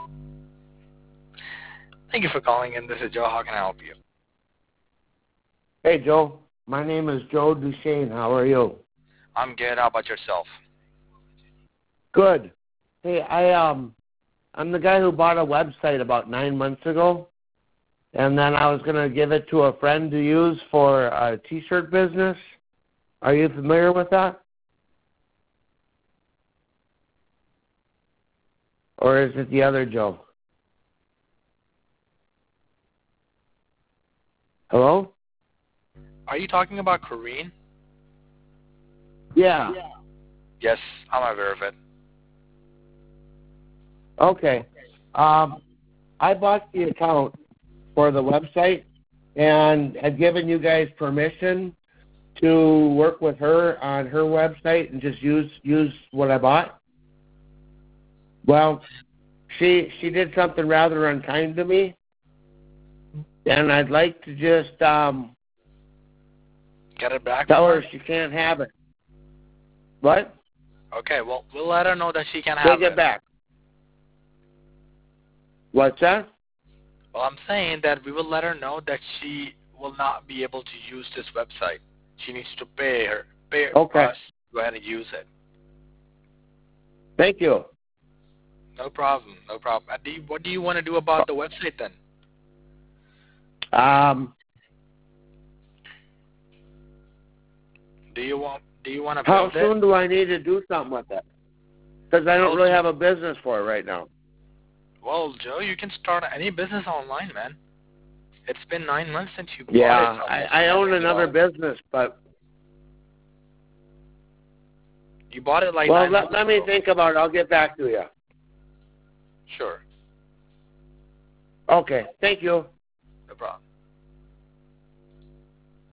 Thank you for calling in. This is Joe. How can I help you? Hey, Joe. My name is Joe Duchesne. How are you? I'm good. How about yourself? Good. Hey, I'm the guy who bought a website about 9 months ago, and then I was going to give it to a friend to use for a T-shirt business. Are you familiar with that? Or is it the other Joe? Hello? Are you talking about Corrine? Yeah. Yes, I'm aware of it. Okay. I bought the account for the website and had given you guys permission to work with her on her website and just use what I bought. Well, she did something rather unkind to me, and I'd like to just Get it back tell from her her? she can't have it. What? Okay, well, we'll let her know that she can have Take it back. What's that? Well, I'm saying that we will let her know that she will not be able to use this website. She needs to pay Okay. us to go ahead and use it. Thank you. No problem, no problem. What do you want to do about the website then? Do you want to How build it? soon do I need to do something with it? Because I don't really have a business for it right now. Well, Joe, you can start any business online, man. It's been 9 months since you bought Yeah, it. I own another business, but... You bought it like well, 9 months let me ago. think about it. I'll get back to you. Sure. Okay, thank you. No problem.